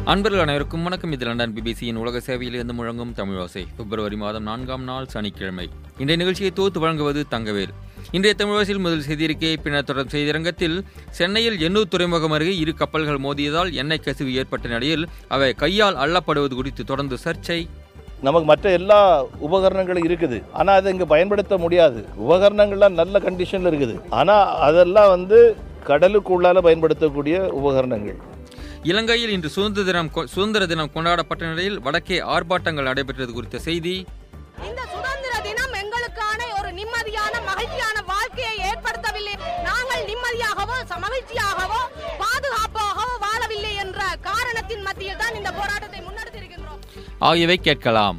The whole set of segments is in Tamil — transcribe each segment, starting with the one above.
அன்பர்கள் அனைவருக்கும் வணக்கம். இது லண்டன் பிபிசியின் உலக சேவையிலிருந்து முழங்கும் தமிழ் ஓசை. பிப்ரவரி மாதம் 4ஆம் நாள் சனிக்கிழமை. இன்றைய நிகழ்ச்சியை தொகுத்து வழங்குவது தங்கவேல். இன்றைய தமிழ் ஓசையில் முதல் செய்தியிருக்கை, பின்னர் தொடர் செய்திரங்கத்தில் சென்னையில் எண்ணூர் துறைமுகம் அருகே இரு கப்பல்கள் மோதியதால் எண்ணெய் கசிவு ஏற்பட்ட நிலையில் அவை கையால் அள்ளப்படுவது குறித்து தொடர்ந்து சர்ச்சை. நமக்கு மற்ற எல்லா உபகரணங்களும் இருக்குது, ஆனால் அதை இங்கே பயன்படுத்த முடியாது. உபகரணங்கள்லாம் நல்ல கண்டிஷனில் இருக்குது, ஆனால் அதெல்லாம் கடலுக்குள்ளால பயன்படுத்தக்கூடிய உபகரணங்கள். இலங்கையில் இன்று சுதந்திர தினம் கொண்டாடப்பட்ட நிலையில் வடக்கே ஆர்ப்பாட்டங்கள் நடைபெற்றது குறித்த செய்தி. இந்த சுதந்திர தினம் எங்களுக்கான ஒரு நிம்மதியான மகிழ்ச்சியான வாழ்க்கையை ஏற்படுத்தவில்லை. நாங்கள் நிம்மதியாகவோ மகிழ்ச்சியாகவோ பாதுகாப்பாகவோ வாழவில்லை என்ற காரணத்தின் மத்தியில் தான் இந்த போராட்டத்தை முன்னெடுத்திருக்கின்றோம் ஆகியவை கேட்கலாம்.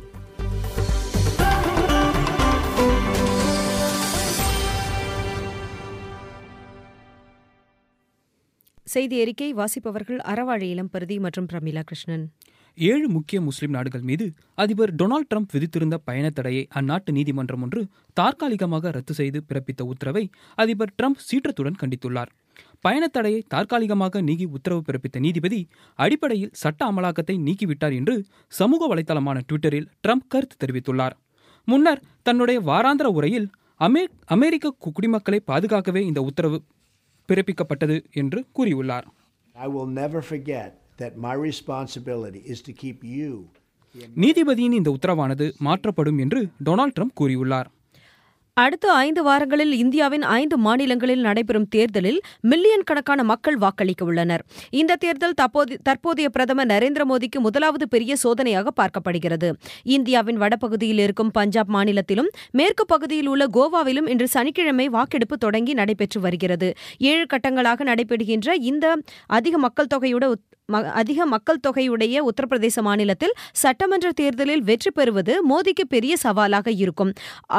செய்தி அறிக்கை வாசிப்பவர்கள் அறவாழி இளம்பருதி மற்றும் பிரமிளா கிருஷ்ணன். 7 முக்கிய முஸ்லிம் நாடுகள் மீது அதிபர் டொனால்ட் ட்ரம்ப் விதித்திருந்த பயண தடையை அந்நாட்டு நீதிமன்றம் ஒன்று தற்காலிகமாக ரத்து செய்து பிறப்பித்த உத்தரவை அதிபர் ட்ரம்ப் சீற்றத்துடன் கண்டித்துள்ளார். பயணத்தடையை தற்காலிகமாக நீக்கி உத்தரவு பிறப்பித்த நீதிபதி அடிப்படையில் சட்ட அமலாக்கத்தை நீக்கிவிட்டார் என்று சமூக வலைதளமான ட்விட்டரில் ட்ரம்ப் கருத்து தெரிவித்துள்ளார். முன்னர் தன்னுடைய வாராந்திர உரையில் அமெரிக்க குடிமக்களை பாதுகாக்கவே இந்த உத்தரவு பிறப்பிக்கப்பட்டது என்று கூறியுள்ளார். நீதிபதியின் இந்த உத்தரவானது மாற்றப்படும் என்று டொனால்ட் ட்ரம்ப் கூறியுள்ளார். அடுத்த 5 வாரங்களில் இந்தியாவின் 5 மாநிலங்களில் நடைபெறும் தேர்தலில் மில்லியன் கணக்கான மக்கள் வாக்களிக்க உள்ளனர். இந்த தேர்தல் தற்போதைய பிரதமர் நரேந்திர மோடிக்கு முதலாவது பெரிய சோதனையாக பார்க்கப்படுகிறது. இந்தியாவின் வடபகுதியில் இருக்கும் பஞ்சாப் மாநிலத்திலும் மேற்கு பகுதியில் உள்ள கோவாவிலும் இன்று சனிக்கிழமை வாக்கெடுப்பு தொடங்கி நடைபெற்று வருகிறது. 7 கட்டங்களாக நடைபெறுகின்ற இந்த அதிக மக்கள் தொகையுடைய உத்தரப்பிரதேச மாநிலத்தில் சட்டமன்ற தேர்தலில் வெற்றி பெறுவது மோடிக்கு பெரிய சவாலாக இருக்கும்.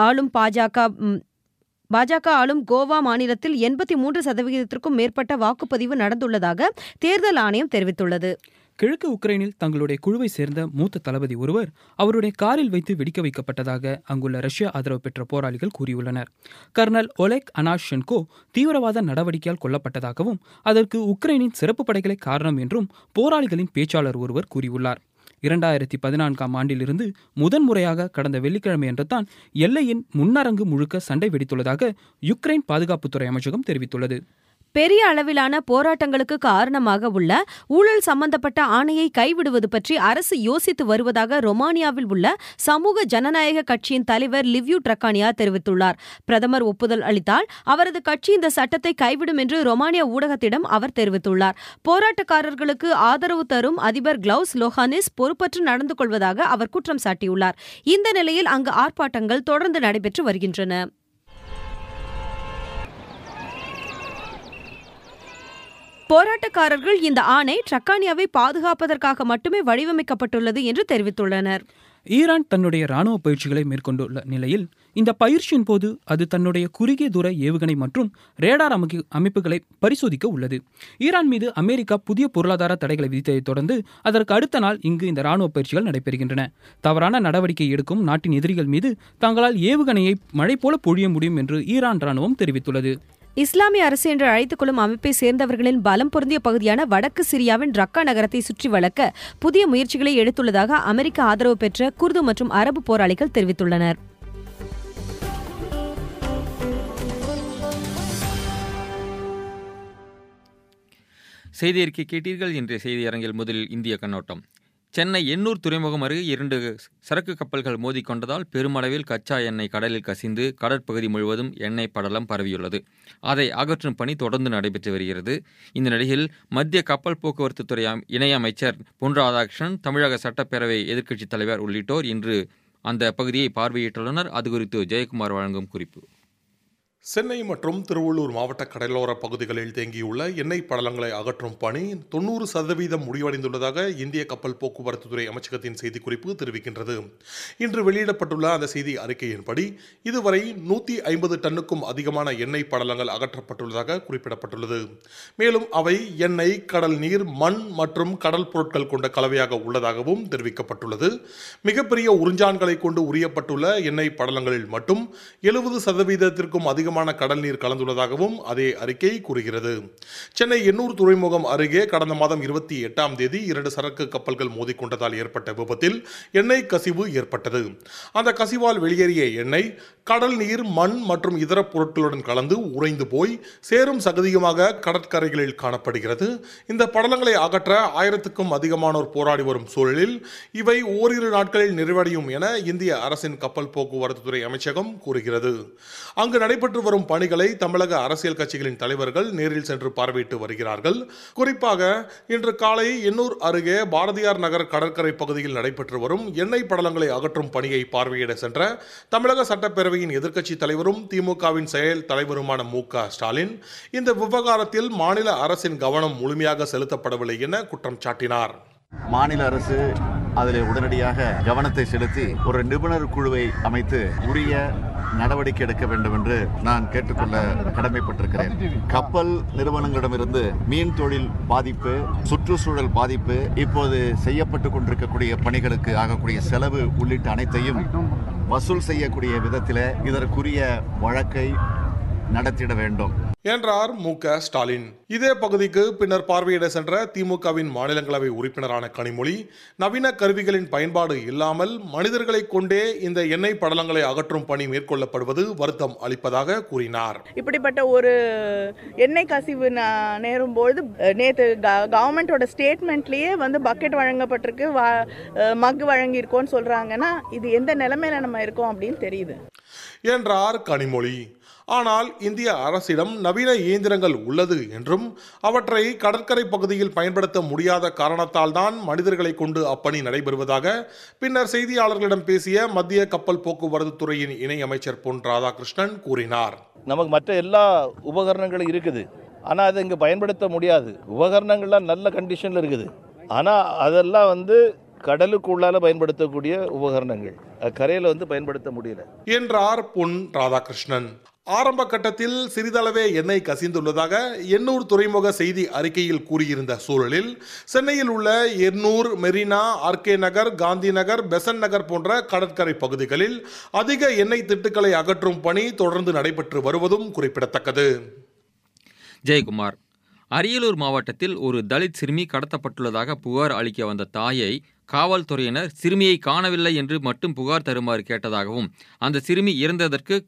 பாஜக ஆளும் கோவா மாநிலத்தில் 83% மேற்பட்ட வாக்குப்பதிவு நடந்துள்ளதாக தேர்தல் ஆணையம் தெரிவித்துள்ளது. கிழக்கு உக்ரைனில் தங்களுடைய குழுவை சேர்ந்த மூத்த தளபதி ஒருவர் அவருடைய காரில் வைத்து வெடிக்க வைக்கப்பட்டதாக அங்குள்ள ரஷ்யா ஆதரவு பெற்ற போராளிகள் கூறியுள்ளனர். கர்னல் ஒலெக் அனாஷென்கோ தீவிரவாத நடவடிக்கையால் கொல்லப்பட்டதாகவும் அதற்கு உக்ரைனின் சிறப்பு படைகளே காரணம் என்றும் போராளிகளின் பேச்சாளர் ஒருவர் கூறியுள்ளார். 2014ஆம் ஆண்டிலிருந்து முதன்முறையாக கடந்த வெள்ளிக்கிழமை அன்று தான் எல்லையின் முன்னரங்கு முழுக்க சண்டை வெடித்துள்ளதாக யுக்ரைன் பாதுகாப்புத்துறை அமைச்சகம் தெரிவித்துள்ளது. பெரிய அளவிலான போராட்டங்களுக்கு காரணமாக உள்ள ஊழல் சம்பந்தப்பட்ட ஆணையை கைவிடுவது பற்றி அரசு யோசித்து வருவதாக ரொமானியாவில் உள்ள சமூக ஜனநாயக கட்சியின் தலைவர் லிவ்யூ ட்ரக்கானியா தெரிவித்துள்ளார். பிரதமர் ஒப்புதல் அளித்தால் அவரது கட்சி இந்த சட்டத்தை கைவிடும் என்று ரொமானியா ஊடகத்திடம் அவர் தெரிவித்துள்ளார். போராட்டக்காரர்களுக்கு ஆதரவு தரும் அதிபர் கிளவுஸ் லோஹானிஸ் பொறுப்பற்று நடந்து கொள்வதாக அவர் குற்றம் சாட்டியுள்ளார். இந்த நிலையில் அங்கு ஆர்ப்பாட்டங்கள் தொடர்ந்து நடைபெற்று வருகின்றன. போராட்டக்காரர்கள் இந்த ஆணை ட்ரக்கானியாவை பாதுகாப்பதற்காக மட்டுமே வடிவமைக்கப்பட்டுள்ளது என்று தெரிவித்துள்ளனர். ஈரான் தன்னுடைய ராணுவ பயிற்சிகளை மேற்கொண்டுள்ள நிலையில் இந்த பயிற்சியின் போது அது தன்னுடைய குறுகிய தூர ஏவுகணை மற்றும் ரேடார் அமைப்புகளை பரிசோதிக்க உள்ளது. ஈரான் மீது அமெரிக்கா புதிய பொருளாதார தடைகளை விதித்ததைத் தொடர்ந்து அதற்கு அடுத்த நாள் இங்கு இந்த ராணுவ பயிற்சிகள் நடைபெறுகின்றன. தவறான நடவடிக்கை எடுக்கும் நாட்டின் எதிரிகள் மீது தங்களால் ஏவுகணையை மழை போல பொழிய முடியும் என்று ஈரான் ராணுவம் தெரிவித்துள்ளது. இஸ்லாமிய அரசு என்று அழைத்துக் கொள்ளும் அமைப்பை சேர்ந்தவர்களின் பலம் பொருந்திய பகுதியான வடக்கு சிரியாவின் ரக்கா நகரத்தை சுற்றி வளர்க்க புதிய முயற்சிகளை எடுத்துள்ளதாக அமெரிக்க ஆதரவு பெற்ற குர்து மற்றும் அரபு போராளிகள் தெரிவித்துள்ளனர். செய்தி அறிக்கை கேட்டீர்கள். இன்றைய செய்தி அரங்கில் முதலில் இந்திய கண்ணோட்டம். சென்னை எண்ணூர் துறைமுகம் அருகே 2 சரக்கு கப்பல்கள் மோதிக்கொண்டதால் பெருமளவில் கச்சா எண்ணெய் கடலில் கசிந்து கடற்பகுதி முழுவதும் எண்ணெய் படலம் பரவியுள்ளது. அதை அகற்றும் பணி தொடர்ந்து நடைபெற்று வருகிறது. இந்த நிலையில் மத்திய கப்பல் போக்குவரத்து துறை இணையமைச்சர் பொன் ராதாகிருஷ்ணன், தமிழக சட்டப்பேரவை எதிர்க்கட்சித் தலைவர் உள்ளிட்டோர் இன்று அந்த பகுதியை பார்வையிட்டுள்ளனர். அது குறித்து ஜெயக்குமார் வழங்கும் குறிப்பு. சென்னை மற்றும் திருவள்ளூர் மாவட்ட கடலோர பகுதிகளில் தேங்கியுள்ள எண்ணெய் படலங்களை அகற்றும் பணி 90% முடிவடைந்துள்ளதாக இந்திய கப்பல் போக்குவரத்து துறை அமைச்சகத்தின் செய்திக்குறிப்பு தெரிவிக்கின்றது. இன்று வெளியிடப்பட்டுள்ள அந்த செய்தி அறிக்கையின்படி இதுவரை 150 டன்னுக்கும் அதிகமான எண்ணெய் படலங்கள் அகற்றப்பட்டுள்ளதாக குறிப்பிடப்பட்டுள்ளது. மேலும் அவை எண்ணெய், கடல் நீர், மண் மற்றும் கடல் பொருட்கள் கொண்ட கலவையாக உள்ளதாகவும் தெரிவிக்கப்பட்டுள்ளது. மிகப்பெரிய உறிஞ்சான்களை கொண்டு உரியப்பட்டுள்ள எண்ணெய் படலங்களில் மட்டும் 70%க்கும் அதிகமான அதிகமான கடல் நீர் கலந்துள்ளதாகவும் அதே அறிக்கை கூறுகிறது. சென்னை எண்ணூர் துறைமுகம் அருகே கடந்த மாதம் 28ஆம் தேதி 2 சரக்கு கப்பல்கள் மோதிக்கொண்டதால் ஏற்பட்ட விபத்தில் எண்ணெய் கசிவு ஏற்பட்டது. அந்த கசிவால் வெளியேறிய எண்ணெய் கடல் நீர், மண் மற்றும் இதர பொருட்களுடன் கலந்து உறைந்து போய் சேரும் சகதியுமாக கடற்கரைகளில் காணப்படுகிறது. இந்த படலங்களை அகற்ற 1000க்கும் அதிகமானோர் போராடி வரும் சூழலில் இவை ஓரிரு நாட்களில் நிறைவடையும் என இந்திய அரசின் கப்பல் போக்குவரத்து துறை அமைச்சகம் கூறுகிறது. அங்கு நடைபெற்று வரும் பணிகளை தமிழக அரசியல் கட்சிகளின் தலைவர்கள் நேரில் சென்று பார்வையிட்டு வருகிறார்கள். குறிப்பாக இன்று காலை எண்ணூர் அருகே பாரதியார் நகர் கடற்கரை பகுதியில் நடைபெற்று வரும் எண்ணெய் படலங்களை அகற்றும் பணியை பார்வையிட சென்ற தமிழக சட்டப்பேரவையின் எதிர்க்கட்சி தலைவரும் திமுகவின் செயல் தலைவருமான மு.க. ஸ்டாலின் இந்த விவகாரத்தில் மாநில அரசின் கவனம் முழுமையாக செலுத்தப்படவில்லை என குற்றம் சாட்டினார். மாநில அரசு அதில் உடனடியாக கவனத்தை செலுத்தி ஒரு நிபுணர் குழுவை அமைத்து உரிய நடவடிக்கை எடுக்க வேண்டும் என்று நான் கேட்டுக்கொள்ள கடமைப்பட்டிருக்கிறேன். கப்பல் நிறுவனங்களிடமிருந்து மீன் தொழில் பாதிப்பு, சுற்றுச்சூழல் பாதிப்பு, இப்போது செய்யப்பட்டு கொண்டிருக்கக்கூடிய பணிகளுக்கு ஆகக்கூடிய செலவு உள்ளிட்ட அனைத்தையும் வசூல் செய்யக்கூடிய விதத்தில் இதற்குரிய வழக்கை நடத்திட வேண்டும் என்றார் மு.க. ஸ்டாலின். இதே பகுதிக்கு பின்னர் பார்வையிட சென்ற திமுகவின் மாநிலங்களவை உறுப்பினரான கனிமொழி, நவீன கருவிகளின் பயன்பாடு இல்லாமல் மனிதர்களை கொண்டே இந்த எண்ணெய் படலங்களை அகற்றும் பணி மேற்கொள்ளப்படுவது வருத்தம் அளிப்பதாக கூறினார். இப்படிப்பட்ட ஒரு எண்ணெய் கசிவு நேரும்போது நேற்று கவர்மெண்டோட ஸ்டேட்மெண்ட்லயே பக்கெட் வழங்கப்பட்டிருக்கு, மக் வழங்கியிருக்கோன்னு சொல்றாங்கன்னா இது எந்த நிலைமையில நம்ம இருக்கோம் அப்படின்னு தெரியுது என்றார் கனிமொழி. ஆனால் இந்திய அரசிடம் நவீன இயந்திரங்கள் உள்ளது என்றும் அவற்றை கடற்கரை பகுதியில் பயன்படுத்த முடியாத காரணத்தால் தான் மனிதர்களை கொண்டு அப்பணி நடைபெறுவதாக பின்னர் செய்தியாளர்களிடம் பேசிய மத்திய கப்பல் போக்குவரத்து துறையின் இணை அமைச்சர் பொன் ராதாகிருஷ்ணன் கூறினார். நமக்கு மற்ற எல்லா உபகரணங்களும் இருக்குது, ஆனால் அதை இங்கே பயன்படுத்த முடியாது. உபகரணங்கள்லாம் நல்ல கண்டிஷனில் இருக்குது, ஆனால் அதெல்லாம் கடலுக்குள்ளால பயன்படுத்தக்கூடிய உபகரணங்கள், கரையில் பயன்படுத்த முடியல என்றார் பொன் ராதாகிருஷ்ணன். ஆரம்ப கட்டத்தில் சிறிதளவே எண்ணெய் கசிந்துள்ளதாக எண்ணூர் துறைமுக செய்தி அறிக்கையில் கூறியிருந்த சூழலில் சென்னையில் உள்ள எண்ணூர், மெரினா, ஆர்கே நகர், காந்தி நகர், பெசன் நகர் போன்ற கடற்கரை பகுதிகளில் அதிக எண்ணெய் திட்டுக்களை அகற்றும் பணி தொடர்ந்து நடைபெற்று வருவதும் குறிப்பிடத்தக்கது. ஜெயக்குமார். அரியலூர் மாவட்டத்தில் ஒரு தலித் சிறுமி கடத்தப்பட்டுள்ளதாக புகார் அளிக்க வந்த தாயை காவல்துறையினர் சிறுமியை காணவில்லை என்று மட்டும் புகார் தருமாறு கேட்டதாகவும், அந்த சிறுமி இறந்ததற்கு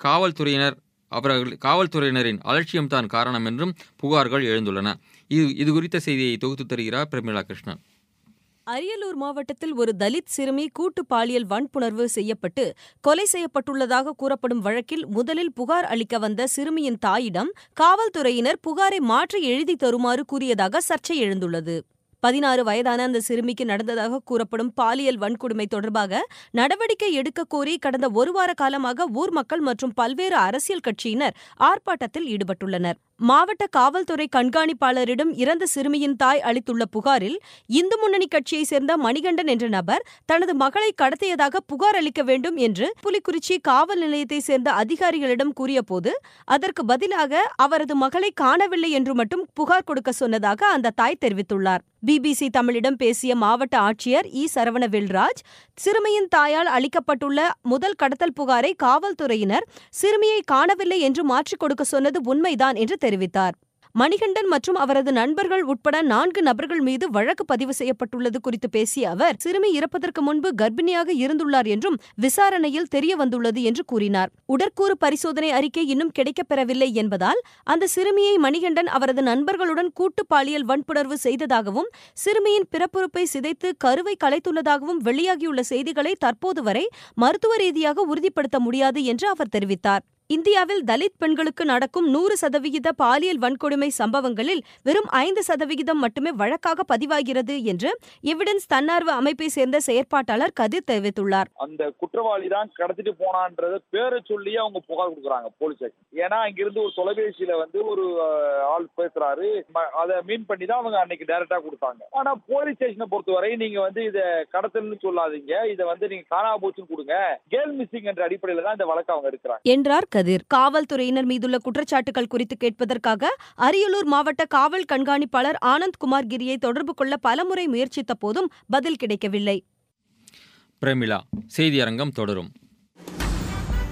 காவல்துறையினரின் அலட்சியம்தான் காரணம் என்றும் புகார்கள் எழுந்துள்ளன. இது குறித்த செய்தியை தொகுத்து தருகிறார் பிரமிளா கிருஷ்ணன். அரியலூர் மாவட்டத்தில் ஒரு தலித் சிறுமி கூட்டு பாலியல் வன்புணர்வு செய்யப்பட்டு கொலை செய்யப்பட்டுள்ளதாக கூறப்படும் வழக்கில் முதலில் புகார் அளிக்க வந்த சிறுமியின் தாயிடம் காவல்துறையினர் புகாரை மாற்றி எழுதி தருமாறு கூறியதாக சர்ச்சை எழுந்துள்ளது. 16 வயதான அந்த சிறுமிக்கு நடந்ததாக கூறப்படும் பாலியல் வன்கொடுமை தொடர்பாக நடவடிக்கை எடுக்க கோரி கடந்த ஒரு வார காலமாக ஊர் மக்கள் மற்றும் பல்வேறு அரசியல் கட்சியினர் ஆர்ப்பாட்டத்தில் ஈடுபட்டுள்ளனர். மாவட்ட காவல்துறை கண்காணிப்பாளரிடம் இறந்த சிறுமியின் தாய் அளித்துள்ள புகாரில் இந்து முன்னணி கட்சியைச் சேர்ந்த மணிகண்டன் என்ற நபர் தனது மகளை கடத்தியதாக புகார் அளிக்க வேண்டும் என்று புலிக்குறிச்சி காவல் நிலையத்தைச் சேர்ந்த அதிகாரிகளிடம் கூறியபோது அதற்கு பதிலாக அவரது மகளை காணவில்லை என்று மட்டும் புகார் கொடுக்க சொன்னதாக அந்த தாய் தெரிவித்துள்ளார். பிபிசி தமிழிடம் பேசிய மாவட்ட ஆட்சியர் இ. சரவணவேல்ராஜ், சிறுமியின் தாயால் அளிக்கப்பட்டுள்ள முதல் கடத்தல் புகாரை காவல்துறையினர் சிறுமியை காணவில்லை என்று மாற்றிக் கொடுக்க சொன்னது உண்மைதான் என்று தெரிவித்தார். மணிகண்டன் மற்றும் அவரது நண்பர்கள் உட்பட 4 நபர்கள் மீது வழக்கு பதிவு செய்யப்பட்டுள்ளது குறித்து பேசிய அவர், சிறுமி இறப்பதற்கு முன்பு கர்ப்பிணியாக இருந்துள்ளார் என்றும் விசாரணையில் தெரிய வந்துள்ளது என்று கூறினார். உடற்கூறு பரிசோதனை அறிக்கை இன்னும் கிடைக்கப்பெறவில்லை என்பதால் அந்த சிறுமியை மணிகண்டன் அவரது நண்பர்களுடன் கூட்டு பாலியல் வன்புணர்வு செய்ததாகவும் சிறுமியின் பிறப்புறுப்பை சிதைத்து கருவை கலைத்துள்ளதாகவும் வெளியாகியுள்ள செய்திகளை தற்போது வரை மருத்துவ ரீதியாக உறுதிப்படுத்த முடியாது என்று அவர் தெரிவித்தார். இந்தியாவில் தலித் பெண்களுக்கு நடக்கும் 100% பாலியல் வன்கொடுமை சம்பவங்களில் வெறும் 5% மட்டுமே வழக்காக பதிவாகிறது என்று எவிடன்ஸ் தன்னார்வ அமைப்பை சேர்ந்த செயற்பாட்டாளர் கதிர் தெரிவித்துள்ளார். அந்த குற்றவாளி தான் கடத்திட்டு போனான்றத பேரை சொல்லியே அவங்க புகார் கொடுக்குறாங்க போலீஸ். ஏன்னா அங்கிருந்து ஒரு தொலைபேசியில ஒரு ஆள் பேசுறாரு, அதை மீன் பண்ணி தான் அவங்க அன்னைக்கு டைரக்டா கொடுத்தாங்க. ஆனா போலீஸ் ஸ்டேஷனை பொறுத்தவரை நீங்க இதை கடத்தல்னு சொல்லாதீங்க, இதை நீங்க காணா போச்சுன்னு கொடுங்க, கேர்ள் மிஸ்ஸிங் என்ற அடிப்படையில தான் இந்த வழக்கு அவங்க எடுக்கிறாங்க என்றார். காவல்துறையினர் மீதுள்ள குற்றச்சாட்டுகள் குறித்து கேட்பதற்காக அரியலூர் மாவட்ட காவல் கண்காணிப்பாளர் ஆனந்த் குமார் கிரியை தொடர்பு கொள்ள பலமுறை முயற்சித்த போதும் பதில் கிடைக்கவில்லை. பிரமிளா, செய்தியரங்கம் தொடரும்.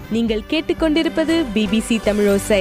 நீங்கள் கேட்டுக்கொண்டிருப்பது BBC தமிழோசை.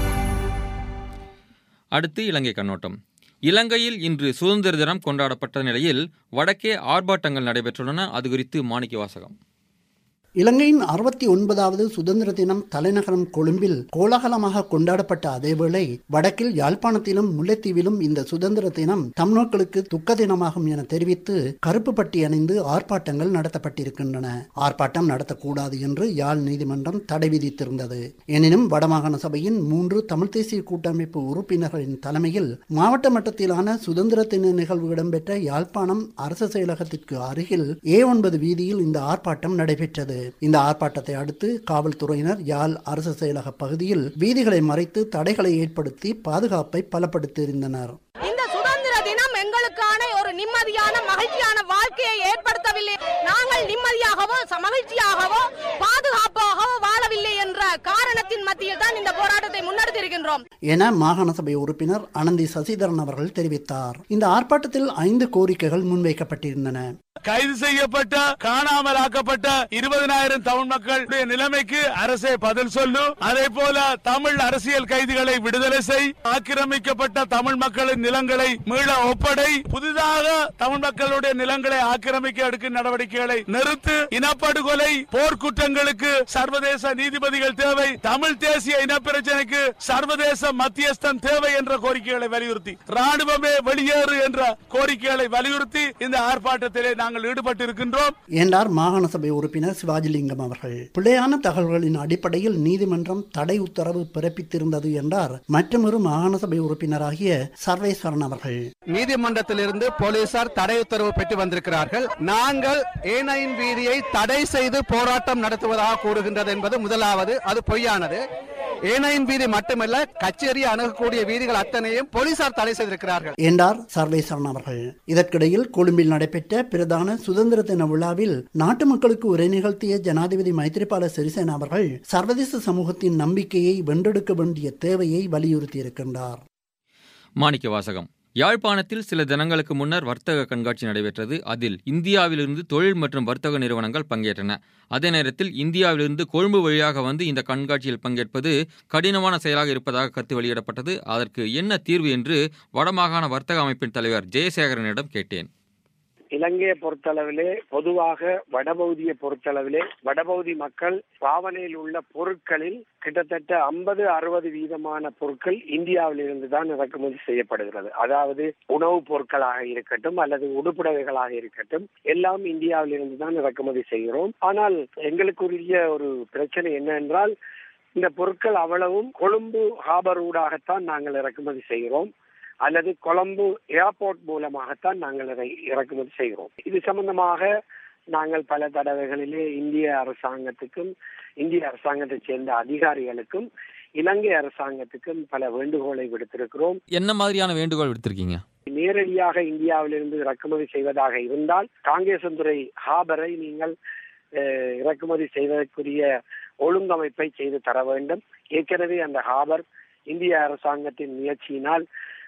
அடுத்து இலங்கை கண்ணோட்டம். இலங்கையில் இன்று சுதந்திர தினம் கொண்டாடப்பட்ட நிலையில் வடக்கே ஆர்ப்பாட்டங்கள் நடைபெற்றுள்ளன. அது குறித்து மாணிக்க வாசகம். இலங்கையின் 69வது சுதந்திர தினம் தலைநகரம் கொழும்பில் கோலாகலமாக கொண்டாடப்பட்ட அதேவேளை வடக்கில் யாழ்ப்பாணத்திலும் முல்லைத்தீவிலும் இந்த சுதந்திர தினம் தமிழ்மக்களுக்கு துக்க தினமாகும் என தெரிவித்து கருப்பு பட்டி அணிந்து ஆர்ப்பாட்டங்கள் நடத்தப்பட்டிருக்கின்றன. ஆர்ப்பாட்டம் நடத்தக்கூடாது என்று யாழ் நீதிமன்றம் தடை விதித்திருந்தது. எனினும் வடமாகாண சபையின் 3 தமிழ் தேசிய கூட்டமைப்பு உறுப்பினர்களின் தலைமையில் மாவட்ட மட்டத்திலான சுதந்திர தின நிகழ்வு இடம்பெற்ற யாழ்ப்பாணம் அரசு செயலகத்திற்கு அருகில் A9 வீதியில் இந்த ஆர்ப்பாட்டம் நடைபெற்றது. இந்த ஆர்ப்பாட்டத்தை அடுத்து காவல்துறையினர் யாழ் அரசு செயலக பகுதியில் வீதிகளை மறைத்து தடைகளை ஏற்படுத்தி பாதுகாப்பை பலப்படுத்தியிருந்தனர். இந்த சுதந்திர தினம் எங்களுக்கான ஒரு நிம்மதியான மகிழ்ச்சியான வாழ்க்கையை ஏற்படுத்தவில்லை. நாங்கள் நிம்மதியாகவோ மகிழ்ச்சியாகவோ பாதுகாப்பாகவோ வாழவில்லை என்ற காரணத்தின் மத்தியில் தான் இந்த போராட்டத்தை முன்னெடுத்திருக்கின்றோம் என மாகாண சபை உறுப்பினர் அனந்தி சசிதரன் அவர்கள் தெரிவித்தார். இந்த ஆர்ப்பாட்டத்தில் 5 கோரிக்கைகள் முன்வைக்கப்பட்டிருந்தன. கைது செய்யப்பட்ட காணாமல் ஆக்கப்பட்ட 20,000 தமிழ் மக்களுடைய நிலைமைக்கு அரசே பதில் சொல்லும். அதே போல தமிழ் அரசியல் கைதிகளை விடுதலை செய், ஆக்கிரமிக்கப்பட்ட தமிழ் மக்களின் நிலங்களை மீள ஒப்படை, புதிதாக தமிழ் மக்களுடைய நிலங்களை ஆக்கிரமிக்க எடுக்கும் நடவடிக்கைகளை நிறுத்து, இனப்படுகொலை போர்க்குற்றங்களுக்கு சர்வதேச நீதிபதிகள் தேவை, தமிழ் தேசிய இனப்பிரச்சனைக்கு சர்வதேச மத்தியஸ்தம் தேவை என்ற கோரிக்கைகளை வலியுறுத்தி, ராணுவமே வெளியேறு என்ற கோரிக்கைகளை வலியுறுத்தி இந்த ஆர்ப்பாட்டத்திலே நாங்கள் ஈடுபட்டிருக்கின்றோம் என்றார் மாகாண சபை உறுப்பினர் சிவாஜிலிங்கம் அவர்கள். பிழையான தகவல்களின் அடிப்படையில் நீதிமன்றம் தடை உத்தரவு பிறப்பித்திருந்தது என்றார் மற்றொரு மாகாண சபை உறுப்பினராகிய சர்வேஸ்வரன் அவர்கள். நீதிமன்றத்திலிருந்து போலீசார் தடை உத்தரவு பெற்று வந்திருக்கிறார்கள். நாங்கள் A9 வீதியை தடை செய்து போராட்டம் நடத்துவதாக கூறுகின்றது என்பது முதலாவது, அது பொய்யானது. A9 வீதி மட்டுமல்ல, கச்சேரி அணுகக்கூடிய வீதிகள் அத்தனையும் போலீசார் தடை செய்திருக்கிறார்கள் என்றார் சர்வேஸ்வரன் அவர்கள். இதற்கிடையில் கொழும்பில் நடைபெற்ற பிரதான சுதந்திர தின விழாவில் நாட்டு மக்களுக்கு உரை நிகழ்த்திய ஜனாதிபதி மைத்ரிபால சிறிசேன அவர்கள் சர்வதேச சமூகத்தின் நம்பிக்கையை வென்றெடுக்க வேண்டிய தேவையை வலியுறுத்தியிருக்கின்றார். மாணிக்க வாசகம். யாழ்ப்பாணத்தில் சில தினங்களுக்கு முன்னர் வர்த்தக கண்காட்சி நடைபெற்றது. அதில் இந்தியாவிலிருந்து தொழில் மற்றும் வர்த்தக நிறுவனங்கள் பங்கேற்றன. அதே நேரத்தில் இந்தியாவிலிருந்து கொழும்பு வழியாக வந்து இந்த கண்காட்சியில் பங்கேற்பது கடினமான செயலாக இருப்பதாக கருத்து வெளியிடப்பட்டது. அதற்கு என்ன தீர்வு என்று வடமாகாண வர்த்தக அமைப்பின் தலைவர் ஜெயசேகரனிடம் கேட்டேன். இலங்கையை பொறுத்தளவிலே, பொதுவாக வடபகுதியை பொறுத்தளவிலே, வடபகுதி மக்கள் பாவனையில் உள்ள பொருட்களில் கிட்டத்தட்ட 50-60% பொருட்கள் இந்தியாவிலிருந்து தான் இறக்குமதி செய்யப்படுகிறது. அதாவது உணவுப் பொருட்களாக இருக்கட்டும் அல்லது உடுப்புடவைகளாக இருக்கட்டும், எல்லாம் இந்தியாவிலிருந்து தான் இறக்குமதி செய்கிறோம். ஆனால் எங்களுக்குரிய ஒரு பிரச்சனை என்னவென்றால், இந்த பொருட்கள் அவ்வளவும் கொழும்பு ஹாபர் ஊடாகத்தான் நாங்கள் இறக்குமதி செய்கிறோம் அல்லது கொழும்பு ஏர்போர்ட் மூலமாகத்தான் நாங்கள் அதை இறக்குமதி செய்கிறோம். இது சம்பந்தமாக நாங்கள் பல தடவைகளிலே இந்திய அரசாங்கத்துக்கும் இந்திய அரசாங்கத்தை சேர்ந்த அதிகாரிகளுக்கும் இலங்கை அரசாங்கத்துக்கும் பல வேண்டுகோளை விடுத்திருக்கிறோம். என்ன மாதிரியான வேண்டுகோள் விடுத்திருக்கீங்க? நேரடியாக இந்தியாவிலிருந்து இறக்குமதி செய்வதாக இருந்தால் காங்கேசந்துறை ஹாபரை நீங்கள் இறக்குமதி செய்வதற்குரிய ஒழுங்கமைப்பை செய்து தர வேண்டும். ஏற்கனவே அந்த ஹாபர் இந்திய அரசாங்கத்தின் முயற்சியினால்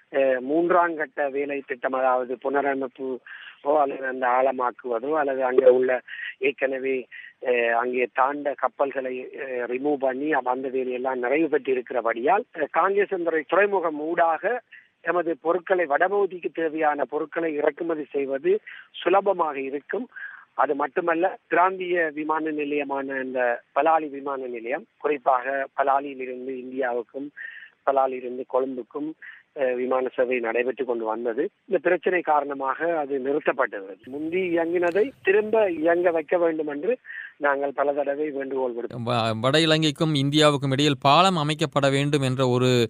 3ஆம் கட்ட வேலை திட்டம், அதாவது புனரமைப்பு அல்லது அந்த ஆழமாக்குவதோ அல்லது அங்கே உள்ள ஏற்கனவே அங்கே தாண்ட கப்பல்களை ரிமூவ் பண்ணி அந்த வேலையெல்லாம் நிறைவு பெற்று இருக்கிறபடியால் காங்கேசந்துறை துறைமுகம் ஊடாக எமது பொருட்களை, வடபகுதிக்கு தேவையான பொருட்களை இறக்குமதி செய்வது சுலபமாக இருக்கும். அது மட்டுமல்ல, பிராந்திய விமான நிலையமான இந்த பலாலி விமான நிலையம், குறிப்பாக பலாலியிலிருந்து இந்தியாவுக்கும் பலாலியிலிருந்து கொழும்புக்கும் விமான சேவை நடைபெற்றுக் கொண்டு வந்தது. இந்த பிரச்சனை காரணமாக அது நிறுத்தப்பட்டது. முந்தி இயங்கினதை திரும்ப இயங்க வைக்க வேண்டும் என்று நாங்கள் பல தடவை வேண்டுகோள் விடுத்தோம். வட இலங்கைக்கும் இந்தியாவுக்கும் இடையில் பாலம் அமைக்கப்பட வேண்டும் என்ற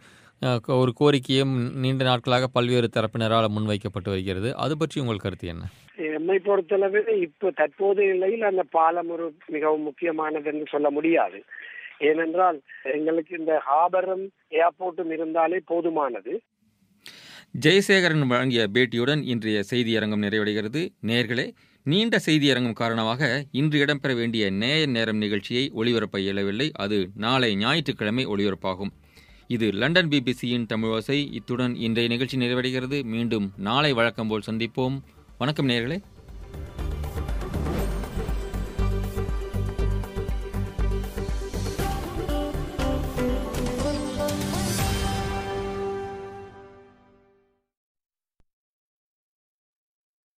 ஒரு கோரிக்கையும் நீண்ட நாட்களாக பல்வேறு தரப்பினரால் முன்வைக்கப்பட்டு வருகிறது. அது பற்றி உங்கள் கருத்து என்ன? என்னை பொறுத்தளவில் இப்ப தற்போதைய நிலையில் அந்த பாலம் ஒரு மிகவும் முக்கியமானது என்று சொல்ல முடியாது. ஏனென்றால் எங்களுக்கு இந்த ஹாபரும் ஏர்போர்ட்டும் இருந்தாலே போதுமானது. ஜெயசேகரன் வழங்கிய பேட்டியுடன் இன்றைய செய்தியரங்கம் நிறைவடைகிறது. நேயர்களே, நீண்ட செய்தியரங்கம் காரணமாக இன்று இடம்பெற வேண்டிய நேரம் நிகழ்ச்சியை ஒளிபரப்ப இயலவில்லை. அது நாளை ஞாயிற்றுக்கிழமை ஒளிபரப்பாகும். இது லண்டன் பிபிசியின் தமிழோசை. இத்துடன் இன்றைய நிகழ்ச்சி நிறைவடைகிறது. மீண்டும் நாளை வழக்கம் போல் சந்திப்போம். வணக்கம் நேயர்களே.